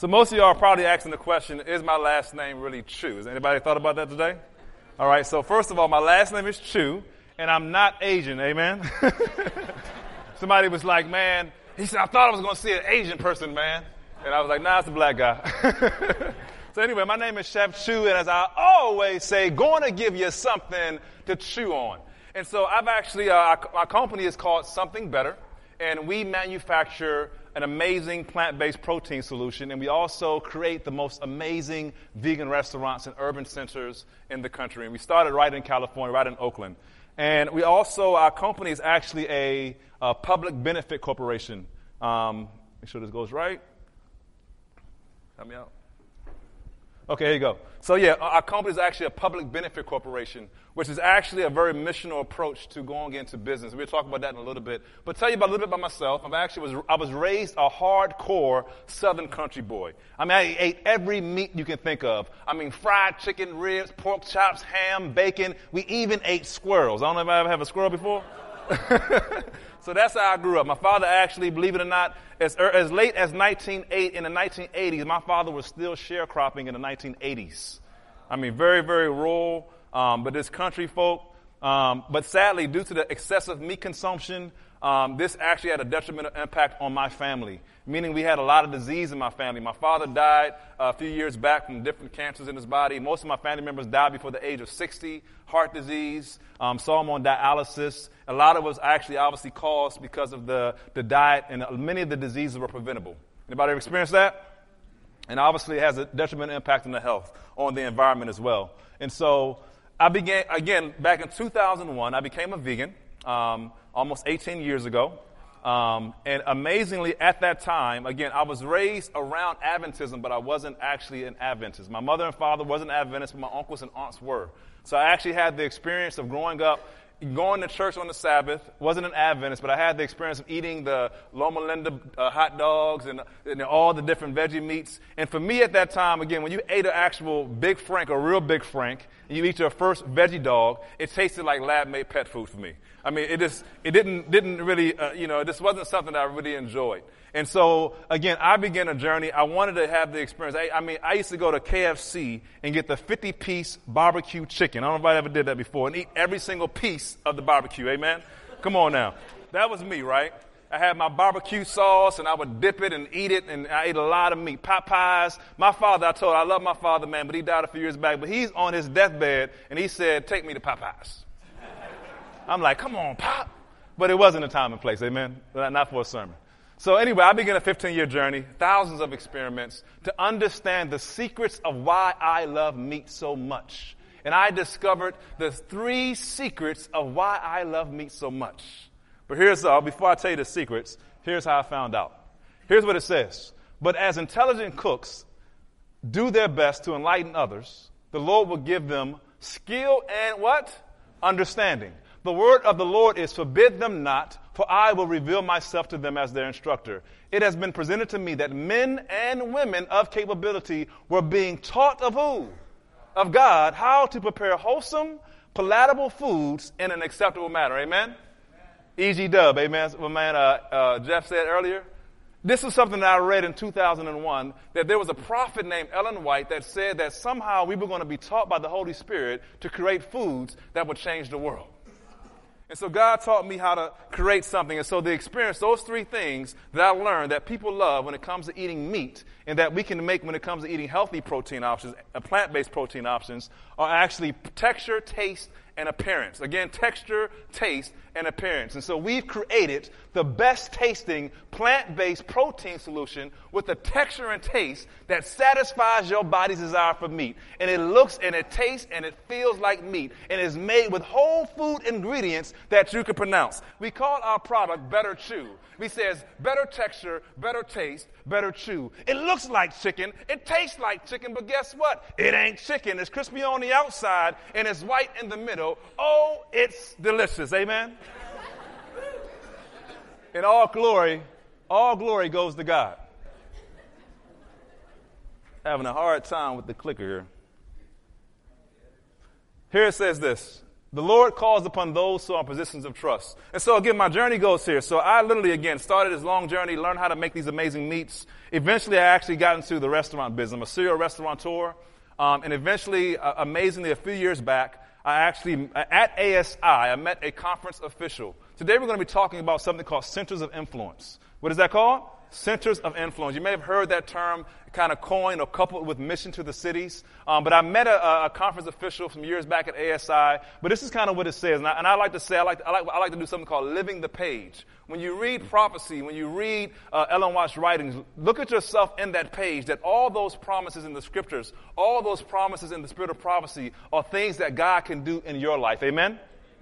So most of y'all are probably asking the question, is my last name really Chu? Has anybody thought about that today? All right, so first of all, my last name is Chu, and I'm not Asian, amen? Somebody was like, man, he said, I thought I was going to see an Asian person, man. And I was like, nah, it's a black guy. So anyway, my name is Chef Chu, and as I always say, going to give you something to chew on. And so I've actually, our company is called Something Better, and we manufacture an amazing plant-based protein solution, and we also create the most amazing vegan restaurants in urban centers in the country. And we started right in California, right in Oakland. And we also, our company is actually a public benefit corporation. Make sure this goes right. Help me out. Okay, here you go. So yeah, our company is actually a public benefit corporation, which is actually a very missional approach to going into business. We'll talk about that in a little bit. But tell you about a little bit about myself. I was raised a hardcore Southern country boy. I mean, I ate every meat you can think of. I mean, fried chicken, ribs, pork chops, ham, bacon. We even ate squirrels. I don't know if I ever have a squirrel before. So that's how I grew up. My father actually, believe it or not, as late as 1908 in the 1980s, my father was still sharecropping in the 1980s. I mean, very, very rural, but this country folk. But sadly, due to the excessive meat consumption, this actually had a detrimental impact on my family, meaning we had a lot of disease in my family. My father died a few years back from different cancers in his body. Most of my family members died before the age of 60, heart disease, saw them on dialysis. A lot of it was actually obviously caused because of the diet, and many of the diseases were preventable. Anybody ever experienced that? And obviously it has a detrimental impact on the health, on the environment as well. And so I began, again, back in 2001, I became a vegan. Almost 18 years ago. And amazingly, at that time, again, I was raised around Adventism, but I wasn't actually an Adventist. My mother and father wasn't Adventists, but my uncles and aunts were. So I actually had the experience of growing up, going to church on the Sabbath. Wasn't an Adventist, but I had the experience of eating the Loma Linda hot dogs and all the different veggie meats. And for me at that time, again, when you ate an actual Big Frank, a real Big Frank, and you eat your first veggie dog, it tasted like lab-made pet food for me. I mean, it didn't really, this wasn't something that I really enjoyed. And so, again, I began a journey. I wanted to have the experience. I used to go to KFC and get the 50-piece barbecue chicken. I don't know if anybody ever did that before, and eat every single piece of the barbecue. Amen? Come on now. That was me, right? I had my barbecue sauce, and I would dip it and eat it, and I ate a lot of meat. Popeyes. My father, I love my father, man, but he died a few years back. But he's on his deathbed, and he said, take me to Popeyes. I'm like, come on, Pop. But it wasn't a time and place, amen? Not for a sermon. So anyway, I began a 15-year journey, thousands of experiments, to understand the secrets of why I love meat so much. And I discovered the 3 secrets of why I love meat so much. But before I tell you the secrets, here's how I found out. Here's what it says. But as intelligent cooks do their best to enlighten others, the Lord will give them skill and what? Understanding. The word of the Lord is, forbid them not, for I will reveal myself to them as their instructor. It has been presented to me that men and women of capability were being taught of who? Of God, how to prepare wholesome, palatable foods in an acceptable manner. Amen? E.G. Dub, amen? What man Jeff said earlier. This is something that I read in 2001, that there was a prophet named Ellen White that said that somehow we were going to be taught by the Holy Spirit to create foods that would change the world. And so God taught me how to create something. And so the experience, those 3 things that I learned that people love when it comes to eating meat, and that we can make when it comes to eating healthy protein options, plant-based protein options, are actually texture, taste, and appearance. Again, texture, taste, and appearance. And so we've created the best tasting plant-based protein solution with the texture and taste that satisfies your body's desire for meat. And it looks and it tastes and it feels like meat, and is made with whole food ingredients that you can pronounce. We call our product Better Chew. We says better texture, better taste, better chew. It looks like chicken, it tastes like chicken, but guess what? It ain't chicken. It's crispy on the outside and it's white in the middle. Oh, it's delicious. Amen? And all glory goes to God. Having a hard time with the clicker here. Here it says this. The Lord calls upon those who are in positions of trust. And so, again, my journey goes here. So I literally, again, started this long journey, learned how to make these amazing meats. Eventually, I actually got into the restaurant business. I'm a serial restaurateur. And eventually, amazingly, a few years back, at ASI, I met a conference official. Today, we're going to be talking about something called Centers of Influence. What is that called? Centers of Influence. You may have heard that term kind of coined or coupled with mission to the cities. But I met a conference official from years back at ASI. But this is kind of what it says. And I like to say, I like to do something called living the page. When you read prophecy, when you read Ellen White's writings, look at yourself in that page, that all those promises in the scriptures, all those promises in the spirit of prophecy are things that God can do in your life. Amen?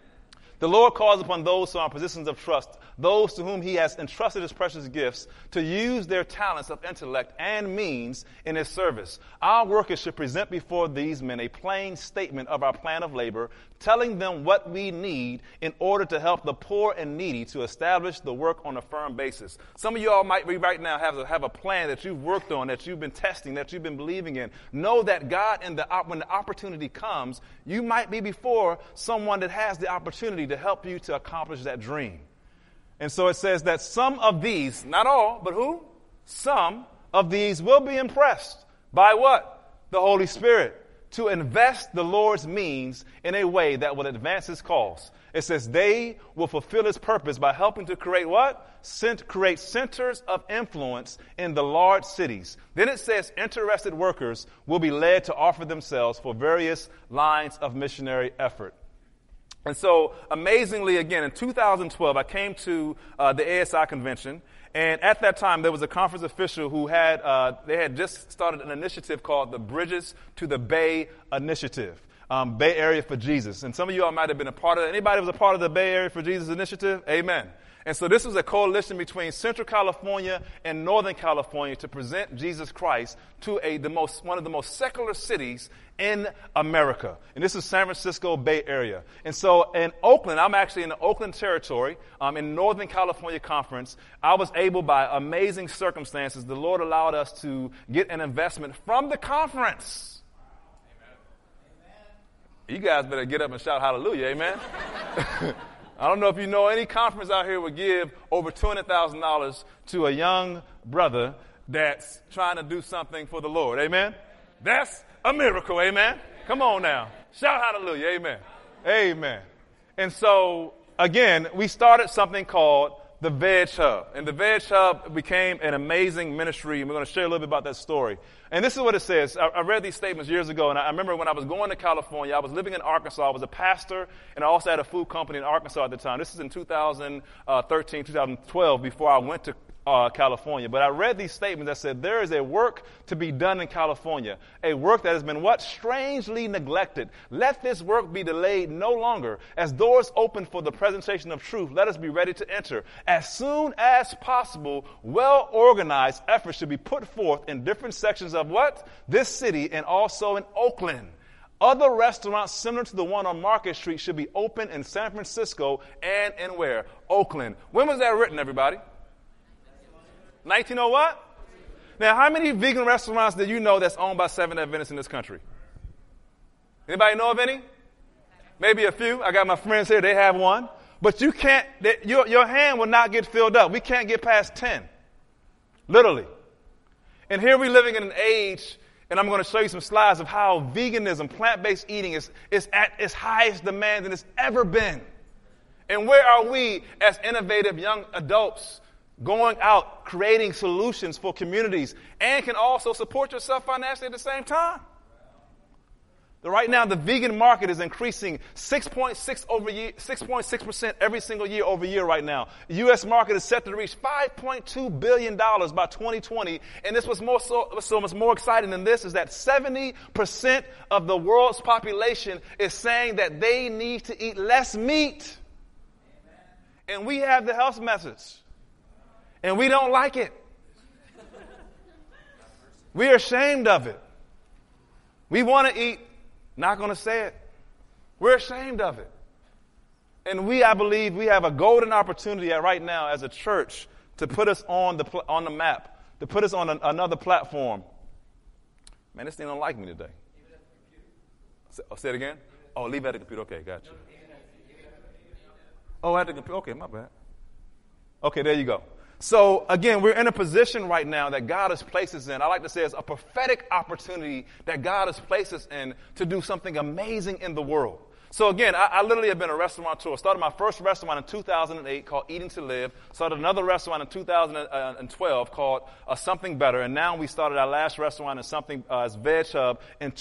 The Lord calls upon those who are in positions of trust, those to whom he has entrusted his precious gifts, to use their talents of intellect and means in his service. Our workers should present before these men a plain statement of our plan of labor, telling them what we need in order to help the poor and needy to establish the work on a firm basis. Some of you all might be right now have a plan that you've worked on, that you've been testing, that you've been believing in. Know that God, when the opportunity comes, you might be before someone that has the opportunity to help you to accomplish that dream. And so it says that some of these, not all, but who? Some of these will be impressed by what? The Holy Spirit, to invest the Lord's means in a way that will advance his cause. It says they will fulfill his purpose by helping to create what? Create centers of influence in the large cities. Then it says interested workers will be led to offer themselves for various lines of missionary effort. And so, amazingly, again, in 2012, I came to the ASI convention, and at that time, there was a conference official who they had just started an initiative called the Bridges to the Bay Initiative, Bay Area for Jesus. And some of you all might have been a part of it. Anybody was a part of the Bay Area for Jesus initiative? Amen. And so this was a coalition between Central California and Northern California to present Jesus Christ to one of the most secular cities in America. And this is San Francisco Bay Area. And so in Oakland, I'm actually in the Oakland territory, in Northern California Conference. I was able, by amazing circumstances, the Lord allowed us to get an investment from the conference. Amen. You guys better get up and shout hallelujah, amen. I don't know if you know, any conference out here would give over $200,000 to a young brother that's trying to do something for the Lord. Amen? That's a miracle. Amen? Come on now. Shout hallelujah. Amen. Amen. And so, again, we started something called the Veg Hub. And the Veg Hub became an amazing ministry, and we're going to share a little bit about that story. And this is what it says. I read these statements years ago, and I remember when I was going to California, I was living in Arkansas. I was a pastor, and I also had a food company in Arkansas at the time. This is in 2013, 2012, before I went to California. But I read these statements that said there is a work to be done in California, a work that has been what? Strangely neglected. Let this work be delayed no longer. As doors open for the presentation of truth, let us be ready to enter. As soon as possible, well-organized efforts should be put forth in different sections of what? This city, and also in Oakland. Other restaurants similar to the one on Market Street should be open in San Francisco and in where? Oakland. When was that written, everybody? 1900 what? Now, how many vegan restaurants do you know that's owned by Seventh-day Adventists in this country? Anybody know of any? Maybe a few. I got my friends here. They have one. But you can't, your hand will not get filled up. We can't get past 10. Literally. And here we're living in an age, and I'm going to show you some slides of how veganism, plant-based eating is at its highest demand than it's ever been. And where are we as innovative young adults going out, creating solutions for communities, and can also support yourself financially at the same time? Right now, the vegan market is increasing 6.6% every single year over year right now. The U.S. market is set to reach $5.2 billion by 2020. And this was so much more exciting than this is that 70% of the world's population is saying that they need to eat less meat. And we have the health message. And we don't like it. We're ashamed of it. We want to eat. Not going to say it. We're ashamed of it. And I believe we have a golden opportunity right now as a church to put us on the map, to put us on another platform. Man, this thing don't like me today. Say it again? Oh, leave it at the computer. Okay, got you. Oh, I had to compute. Okay, my bad. Okay, there you go. So, again, we're in a position right now that God has placed us in. I like to say it's a prophetic opportunity that God has placed us in to do something amazing in the world. So, again, I literally have been a restaurateur. Started my first restaurant in 2008 called Eating to Live. Started another restaurant in 2012 called Something Better. And now we started our last restaurant in something as Veg Hub in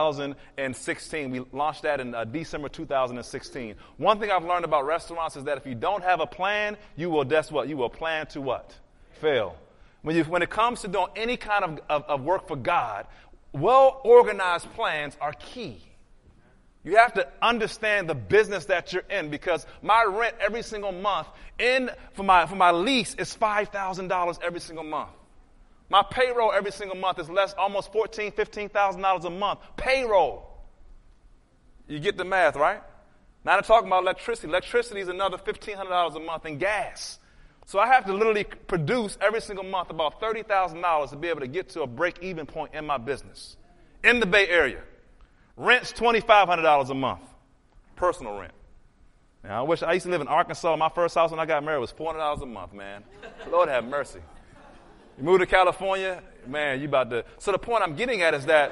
2016. We launched that in December 2016. One thing I've learned about restaurants is that if you don't have a plan, you will, guess what? You will plan to what? Fail. When it comes to doing any kind of work for God, well-organized plans are key. You have to understand the business that you're in, because my rent every single month for my lease is $5,000 every single month. My payroll every single month is almost $14,000, $15,000 a month. Payroll. You get the math, right? Now to talk about electricity. Electricity is another $1,500 a month, and gas. So I have to literally produce every single month about $30,000 to be able to get to a break-even point in my business in the Bay Area. Rent's $2,500 a month, personal rent. Now, I used to live in Arkansas. My first house when I got married was $400 a month, man. Lord have mercy. You move to California, man, you about to. So the point I'm getting at is that,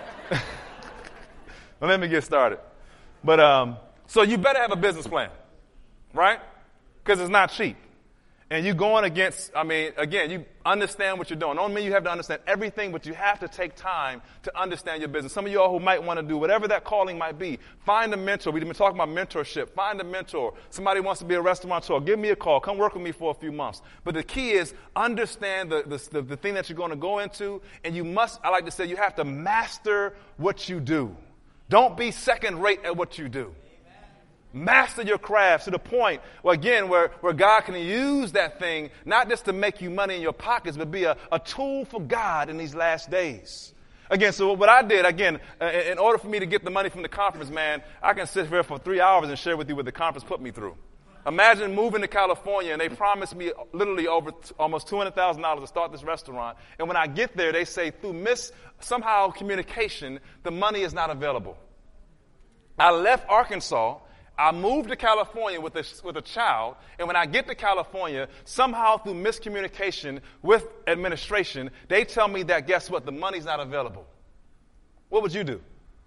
well, let me get started. But so you better have a business plan, right? Because it's not cheap. And you're going against, again, you understand what you're doing. Don't mean you have to understand everything, but you have to take time to understand your business. Some of you all who might want to do whatever that calling might be, find a mentor. We've been talking about mentorship. Find a mentor. Somebody wants to be a restaurateur. Give me a call. Come work with me for a few months. But the key is understand the thing that you're going to go into, and you must, I like to say, you have to master what you do. Don't be second rate at what you do. Master your craft to the point, where God can use that thing, not just to make you money in your pockets, but be a tool for God in these last days. Again, so what I did, in order for me to get the money from the conference, man, I can sit here for 3 hours and share with you what the conference put me through. Imagine moving to California, and they promised me literally over almost $200,000 to start this restaurant. And when I get there, they say through somehow communication, the money is not available. I left Arkansas. I moved to California with a child, and when I get to California, somehow through miscommunication with administration, they tell me that, guess what, the money's not available. What would you do?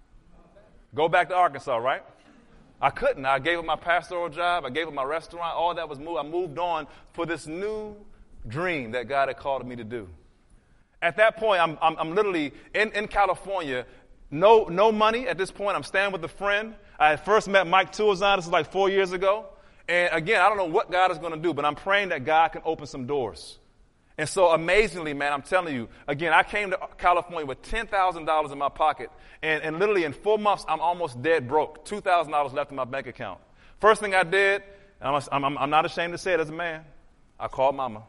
Go back to Arkansas, right? I couldn't. I gave up my pastoral job. I gave up my restaurant. All that was moved. I moved on for this new dream that God had called me to do. At that point, I'm literally in California. No money at this point. I'm staying with a friend. I had first met Mike Tuazon. This was like 4 years ago. And again, I don't know what God is going to do, but I'm praying that God can open some doors. And so amazingly, man, I'm telling you, again, I came to California with $10,000 in my pocket. And literally in 4 months, I'm almost dead broke. $2,000 left in my bank account. First thing I did, I'm not ashamed to say it as a man, I called Mama.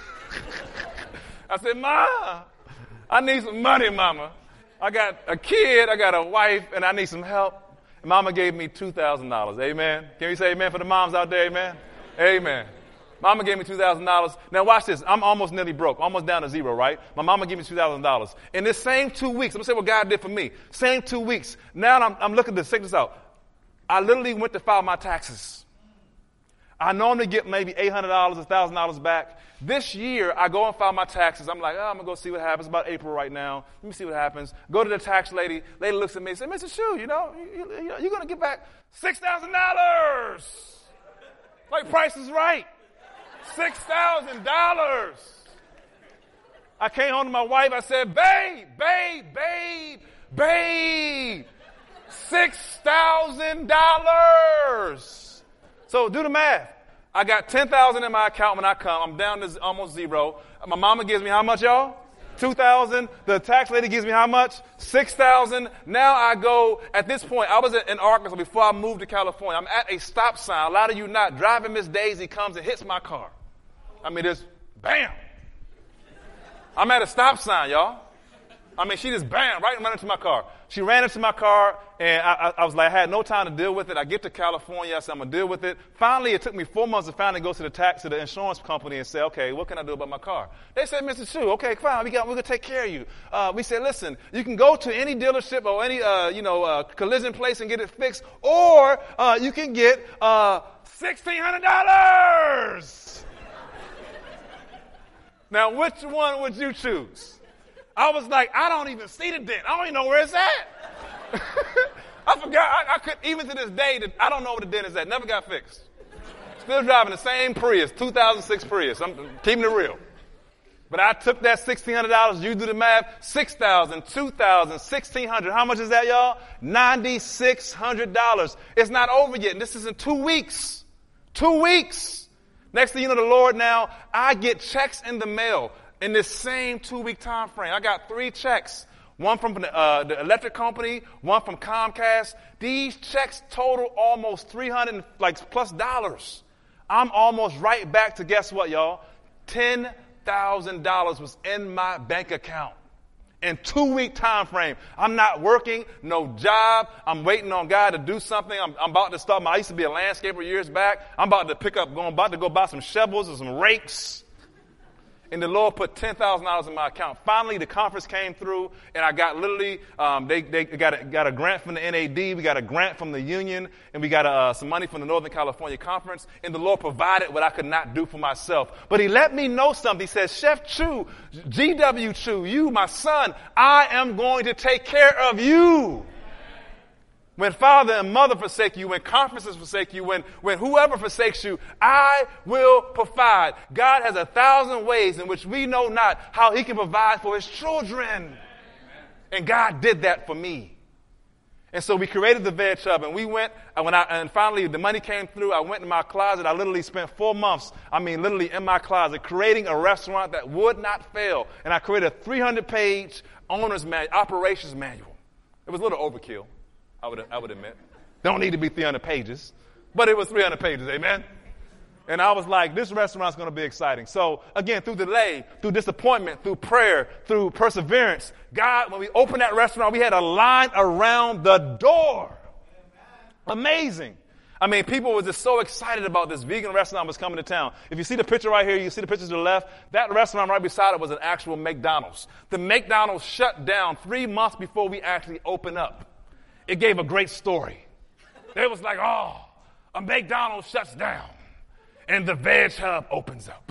I said, Ma, I need some money, Mama. I got a kid, I got a wife, and I need some help. And Mama gave me $2,000. Amen. Can you say amen for the moms out there? Amen. Amen. Mama gave me $2,000. Now watch this. I'm almost nearly broke, almost down to zero, right? My mama gave me $2,000. In this same 2 weeks, I'm going to say what God did for me. Same 2 weeks. Now I'm looking to check this out. I literally went to file my taxes. I normally get maybe $800, $1,000 back. This year, I go and file my taxes. I'm like, I'm going to go see what happens. It's about April right now. Let me see what happens. Go to the tax lady. Lady looks at me and says, Mr. Shu, you're going to get back $6,000. Like Price is Right. $6,000. I came home to my wife. I said, babe, $6,000. So do the math. I got $10,000 in my account when I come. I'm down to almost zero. My mama gives me how much, y'all? $2,000. The tax lady gives me how much? $6,000. Now I go, at this point, I was in Arkansas before I moved to California. I'm at a stop sign. A lot of you not. Driving Miss Daisy comes and hits my car. I mean, just bam. I'm at a stop sign, y'all. I mean, she just bam, right ran into my car. She ran into my car, and I was like, I had no time to deal with it. I get to California, I said, I'm going to deal with it. Finally, it took me 4 months to finally go to the insurance company and say, okay, what can I do about my car? They said, Mr. Chu, okay, fine, we're going to take care of you. We said, listen, you can go to any dealership or any, collision place and get it fixed, or you can get $1,600. Now, which one would you choose? I was like, I don't even see the dent. I don't even know where it's at. I forgot. I could, even to this day, I don't know where the dent is at. Never got fixed. Still driving the same Prius, 2006 Prius. I'm keeping it real. But I took that $1,600. You do the math. $6,000, $2,000, $1,600. How much is that, y'all? $9,600. It's not over yet. And this is in 2 weeks. 2 weeks. Next thing you know, the Lord now, I get checks in the mail. In this same 2-week time frame, I got 3 checks. One from the electric company, one from Comcast. These checks total almost $300+ I'm almost right back to, guess what, y'all? $10,000 was in my bank account. In 2-week time frame. I'm not working, no job. I'm waiting on God to do something. I'm about to start. I used to be a landscaper years back. I'm about to go buy some shovels and some rakes. And the Lord put $10,000 in my account. Finally, the conference came through, and I got literally, they got a grant from the NAD, we got a grant from the union, and we got some money from the Northern California Conference. And the Lord provided what I could not do for myself. But He let me know something. He said, Chef Chu, G.W. Chu, you, my son, I am going to take care of you. When father and mother forsake you, when conferences forsake you, when whoever forsakes you, I will provide. God has 1,000 ways in which we know not how He can provide for His children. And God did that for me. And so we created the Veg Hub, and we went, and finally the money came through. I went in my closet. I literally spent 4 months, literally in my closet, creating a restaurant that would not fail. And I created a 300-page owner's manual, operations manual. It was a little overkill. I would admit. Don't need to be 300 pages, but it was 300 pages, amen? And I was like, this restaurant's going to be exciting. So, again, through delay, through disappointment, through prayer, through perseverance, God, when we opened that restaurant, we had a line around the door. Amazing. People were just so excited about this vegan restaurant was coming to town. If you see the picture right here, you see the pictures to the left, that restaurant right beside it was an actual McDonald's. The McDonald's shut down 3 months before we actually opened up. It gave a great story. It was like, a McDonald's shuts down and the Veg Hub opens up.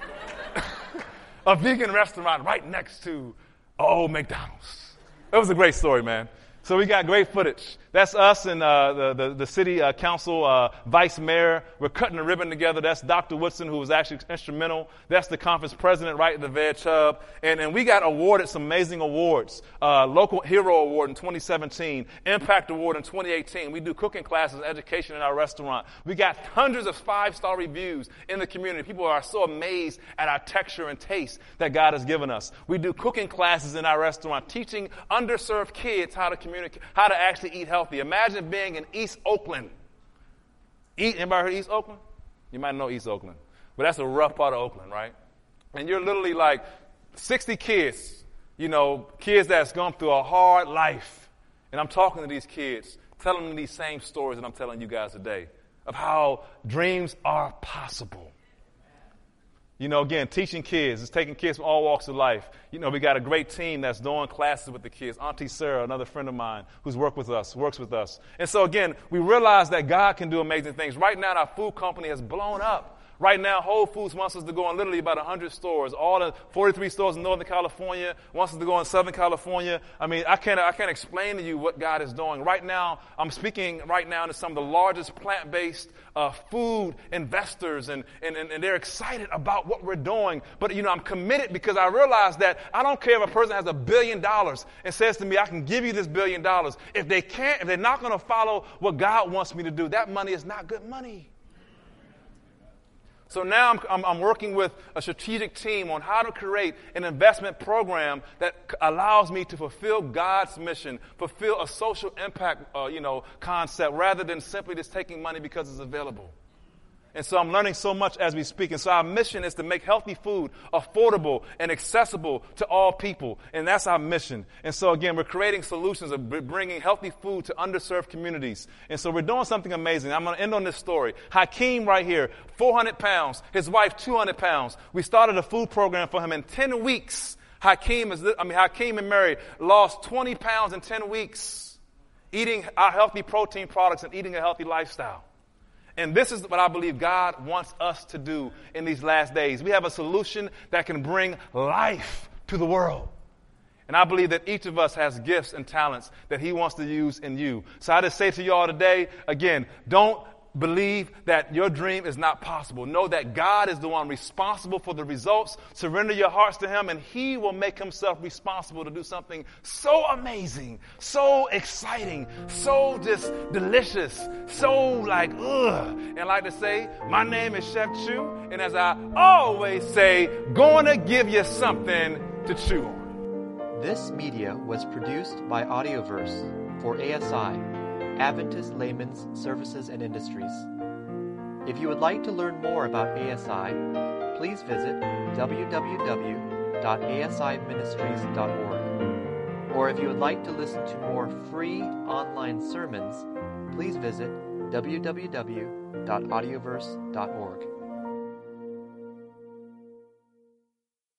A vegan restaurant right next to old McDonald's. It was a great story, man. So we got great footage. That's us and the city council vice mayor. We're cutting the ribbon together. That's Dr. Woodson, who was actually instrumental. That's the conference president right at the Veg Hub. And we got awarded some amazing awards. Local Hero Award in 2017. Impact Award in 2018. We do cooking classes and education in our restaurant. We got hundreds of 5-star reviews in the community. People are so amazed at our texture and taste that God has given us. We do cooking classes in our restaurant, teaching underserved kids how to communicate, how to actually eat healthy. Imagine being in East Oakland. Anybody heard of East Oakland? You might know East Oakland. But that's a rough part of Oakland, right? And you're literally like 60 kids, kids that's gone through a hard life. And I'm talking to these kids, telling them these same stories that I'm telling you guys today of how dreams are possible. Again, teaching kids, it's taking kids from all walks of life. We got a great team that's doing classes with the kids. Auntie Sarah, another friend of mine who's works with us. And so again, we realize that God can do amazing things. Right now, our food company has blown up. Right now, Whole Foods wants us to go in literally about 100 stores. All the 43 stores in Northern California wants us to go in Southern California. I can't explain to you what God is doing. Right now, I'm speaking right now to some of the largest plant-based food investors, and they're excited about what we're doing. But, I'm committed because I realize that I don't care if a person has $1 billion and says to me, I can give you this $1 billion. If they're not going to follow what God wants me to do, that money is not good money. So now I'm working with a strategic team on how to create an investment program that allows me to fulfill God's mission, fulfill a social impact, concept, rather than simply just taking money because it's available. And so I'm learning so much as we speak. And so our mission is to make healthy food affordable and accessible to all people. And that's our mission. And so, again, we're creating solutions of bringing healthy food to underserved communities. And so we're doing something amazing. I'm going to end on this story. Hakeem right here, 400 pounds. His wife, 200 pounds. We started a food program for him in 10 weeks. Hakeem and Mary lost 20 pounds in 10 weeks eating our healthy protein products and eating a healthy lifestyle. And this is what I believe God wants us to do in these last days. We have a solution that can bring life to the world. And I believe that each of us has gifts and talents that he wants to use in you. So I just say to you all today, again, don't believe that your dream is not possible. Know that God is the one responsible for the results. Surrender your hearts to him, and he will make himself responsible to do something so amazing, so exciting, so just delicious, so like, ugh. And I like to say, my name is Chef Chew, and as I always say, gonna give you something to chew on. This media was produced by Audioverse for ASI, Adventist Layman's Services and Industries. If you would like to learn more about ASI, please visit www.asiministries.org. Or if you would like to listen to more free online sermons, please visit www.audioverse.org.